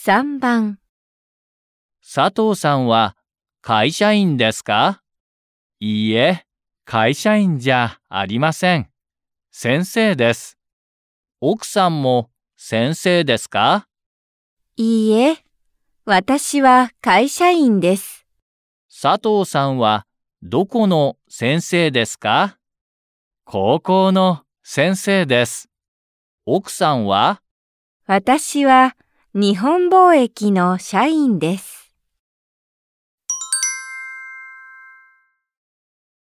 3番。 佐藤さんは会社員ですか？いいえ、会社員じゃありません。先生です。奥さんも先生ですか？ いいえ、私は会社員です。 佐藤さんはどこの先生ですか？高校の先生です。奥さんは？ 私は日本貿易の社員です。